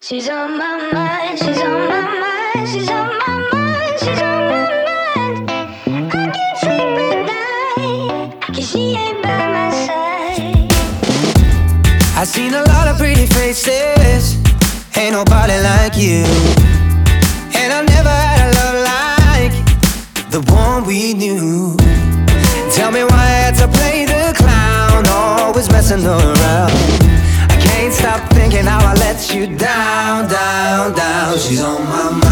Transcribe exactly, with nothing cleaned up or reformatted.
She's on my mind, she's on my mind, she's on my mind, she's on my mind. I can't sleep at night, 'cause she ain't by my side. I've seen a lot of pretty faces, ain't nobody like you. And I've never had a love like the one we knew. Tell me why I had to play the clown, always messing around. I can't stop thinking how I let you down, down, down. She's on my mind.